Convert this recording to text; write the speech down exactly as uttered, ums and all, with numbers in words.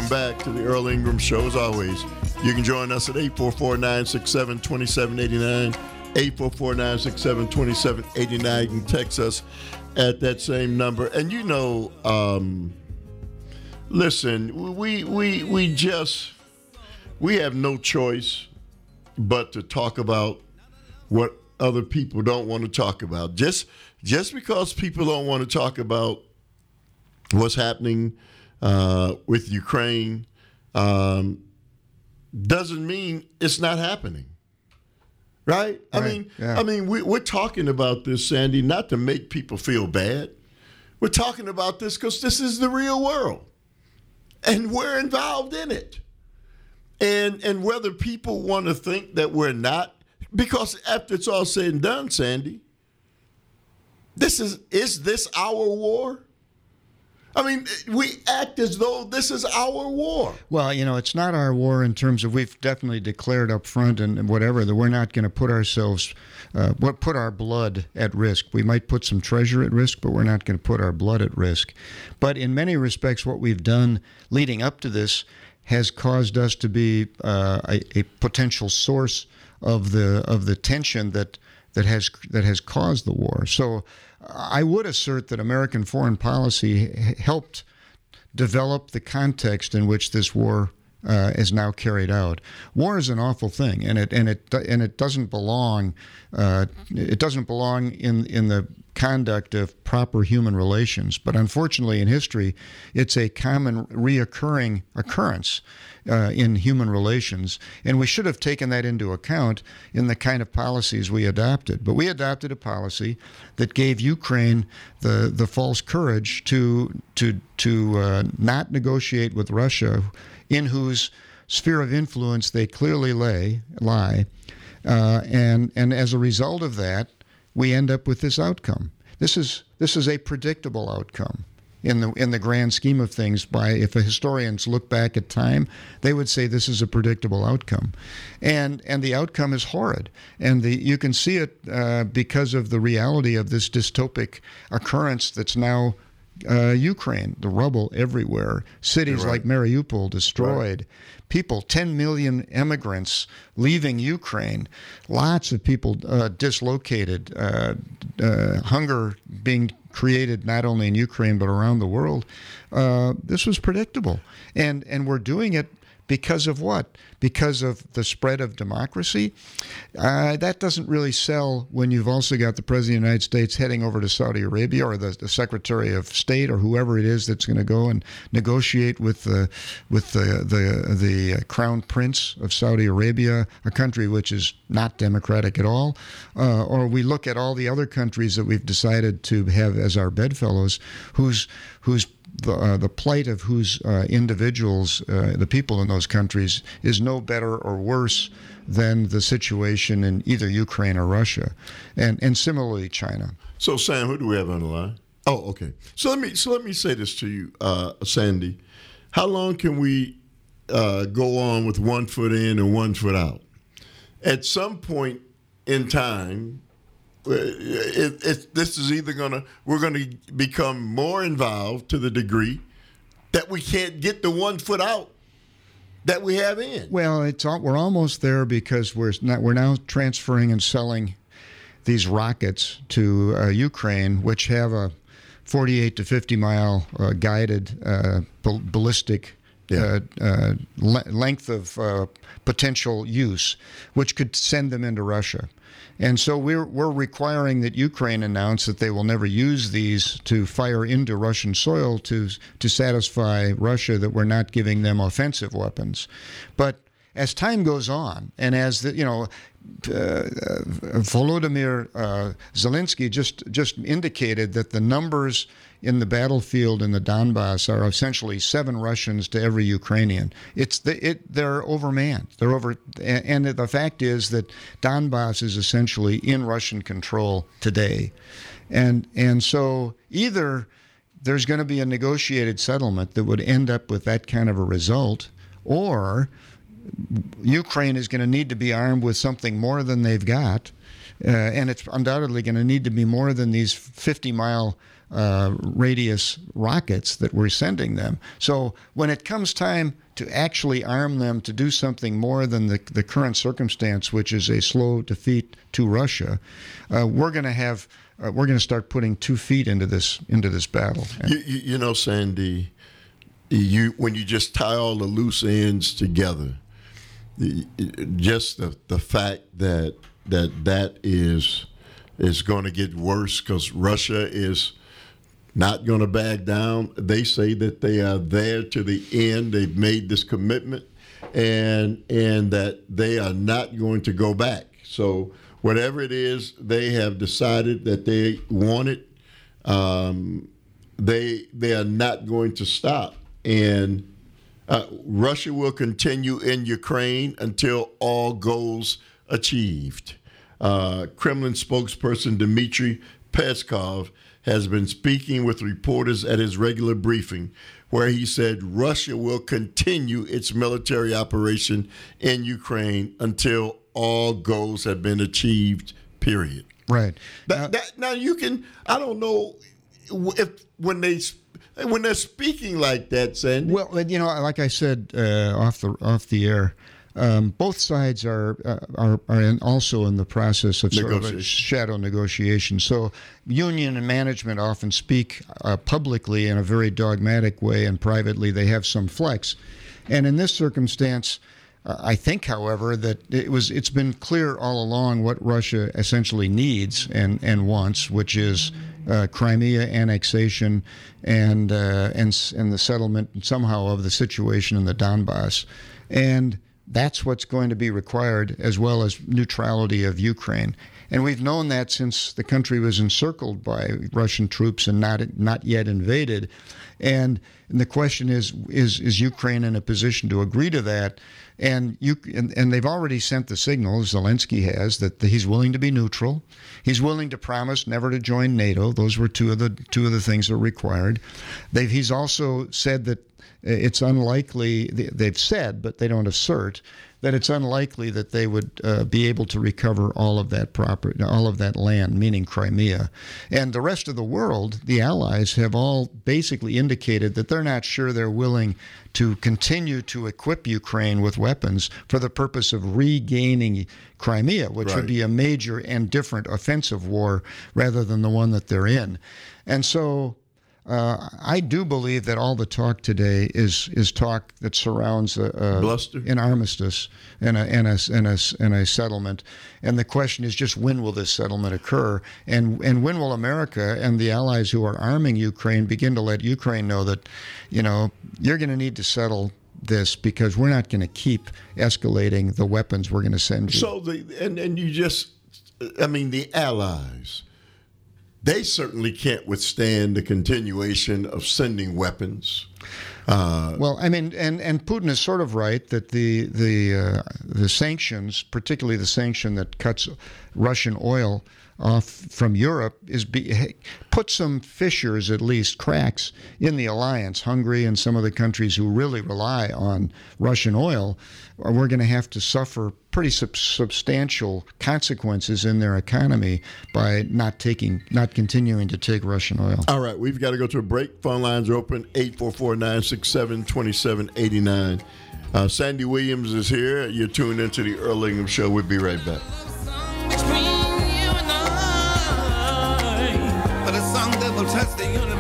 Welcome back to the Earl Ingram Show. As always, you can join us at eight four four, nine six seven, two seven eight nine, eight four four, nine six seven, two seven eight nine. You can text us at that same number. And you know, um, listen, we we we just we have no choice but to talk about what other people don't want to talk about. Just just because people don't want to talk about what's happening uh, with Ukraine um, doesn't mean it's not happening, right? I Right, mean, yeah. I mean, we, we're talking about this, Sandy, not to make people feel bad. We're talking about this because this is the real world, and we're involved in it. And and whether people want to think that we're not, because after it's all said and done, Sandy, this is is this our war? I mean, we act as though this is our war. Well, you know, it's not our war in terms of we've definitely declared up front and whatever that we're not going to put ourselves, uh, what put our blood at risk. We might put some treasure at risk, but we're not going to put our blood at risk. But in many respects, what we've done leading up to this has caused us to be uh, a, a potential source of the of the tension that that has that has caused the war. So I would assert that American foreign policy h- helped develop the context in which this war uh, is now carried out. War is an awful thing, and it and it and it doesn't belong. Uh, it doesn't belong in in the conduct of proper human relations. But unfortunately, in history, it's a common reoccurring occurrence uh, in human relations, and we should have taken that into account in the kind of policies we adopted. But we adopted a policy that gave Ukraine the the false courage to to to uh, not negotiate with Russia, in whose sphere of influence they clearly lay lie, uh, and and as a result of that, we end up with this outcome. This is this is a predictable outcome in the in the grand scheme of things. By if the historians look back at time, they would say this is a predictable outcome, and and the outcome is horrid. And the you can see it uh, because of the reality of this dystopic occurrence that's now uh, Ukraine. The rubble everywhere, cities You're right. like Mariupol destroyed. People, ten million immigrants leaving Ukraine, lots of people uh, dislocated, uh, uh, hunger being created not only in Ukraine but around the world. Uh, this was predictable. And, and we're doing it because of what? Because of the spread of democracy? Uh, that doesn't really sell when you've also got the President of the United States heading over to Saudi Arabia, or the, the Secretary of State, or whoever it is that's going to go and negotiate with the with the, the the Crown Prince of Saudi Arabia, a country which is not democratic at all. Uh, or we look at all the other countries that we've decided to have as our bedfellows, whose whose the uh, the plight of whose uh, individuals, uh, the people in those countries, is no better or worse than the situation in either Ukraine or Russia, and and similarly China. So, Sam, who do we have on the line? Oh, okay. So let me so let me say this to you, uh, Sandy. How long can we uh, go on with one foot in and one foot out? At some point in time, it, it, this is either gonna we're gonna become more involved to the degree that we can't get the one foot out that we have in. Well, it's all, we're almost there, because we're not, we're now transferring and selling these rockets to uh, Ukraine, which have a forty-eight to fifty mile uh, guided uh, ball- ballistic Yeah. uh, uh, le- length of uh, potential use, which could send them into Russia. And so we're we're requiring that Ukraine announce that they will never use these to fire into Russian soil to to satisfy Russia that we're not giving them offensive weapons. But as time goes on, and as the, you know, uh, Volodymyr uh, Zelensky just just indicated that the numbers in the battlefield in the Donbass are essentially seven Russians to every Ukrainian. It's the, it they're overmanned. They're over, and the fact is that Donbass is essentially in Russian control today, and and so either there's going to be a negotiated settlement that would end up with that kind of a result, or Ukraine is going to need to be armed with something more than they've got, uh, and it's undoubtedly going to need to be more than these fifty-mile uh, radius rockets that we're sending them. So when it comes time to actually arm them to do something more than the, the current circumstance, which is a slow defeat to Russia, uh, we're going to have uh, we're going to start putting two feet into this into this battle. You, you, you know, Sandy, you when you just tie all the loose ends together, the, just the the fact that that that is is going to get worse because Russia is not going to back down. They say that they are there to the end. They've made this commitment, and and that they are not going to go back. So whatever it is, they have decided that they want it. Um, they they are not going to stop, and uh, Russia will continue in Ukraine until all goals achieved. Uh, Kremlin spokesperson Dmitry Peskov has been speaking with reporters at his regular briefing, where he said Russia will continue its military operation in Ukraine until all goals have been achieved, period. Right. That, Uh, that, now, you can, I don't know if when, they, when they're speaking like that, Sandy. Well, you know, like I said uh, off the off the air, um, both sides are uh, are are in also in the process of sort of a shadow negotiation. So, union and management often speak uh, publicly in a very dogmatic way, and privately they have some flex. And in this circumstance, uh, I think, however, that it was it's been clear all along what Russia essentially needs and and wants, which is Uh, Crimea annexation and uh, and and the settlement somehow of the situation in the Donbass, and that's what's going to be required, as well as neutrality of Ukraine. And we've known that since the country was encircled by Russian troops and not not yet invaded. And, and the question is, is is Ukraine in a position to agree to that? And you and, and they've already sent the signal, Zelensky has, that he's willing to be neutral. He's willing to promise never to join NATO. Those were two of the two of the things that are required. They've he's also said that it's unlikely, they've said, but they don't assert, that it's unlikely that they would uh, be able to recover all of that property, all of that land, meaning Crimea. And the rest of the world, the allies, have all basically indicated that they're not sure they're willing to continue to equip Ukraine with weapons for the purpose of regaining Crimea, which right. would be a major and different offensive war rather than the one that they're in. And so Uh, I do believe that all the talk today is is talk that surrounds a, a, Bluster. an armistice and a, and, a, and, a, and a settlement. And the question is just when will this settlement occur? And, and when will America and the allies who are arming Ukraine begin to let Ukraine know that, you know, you're going to need to settle this because we're not going to keep escalating the weapons we're going to send you. So, the and, and you just, I mean, the allies, they certainly can't withstand the continuation of sending weapons. Uh, well, I mean, and, and Putin is sort of right that the the uh, the sanctions, particularly the sanction that cuts Russian oil off from Europe, is be, put some fissures, at least cracks, in the alliance. Hungary and some of the countries who really rely on Russian oil, we're going to have to suffer pretty sub- substantial consequences in their economy by not taking, not continuing to take Russian oil. All right, we've got to go to a break. Phone lines are open, eight four four, nine six seven, two seven eight nine. Uh, Sandy Williams is here. You're tuned into the Earl Ingham Show. We'll be right back. But a song that will touch the universe.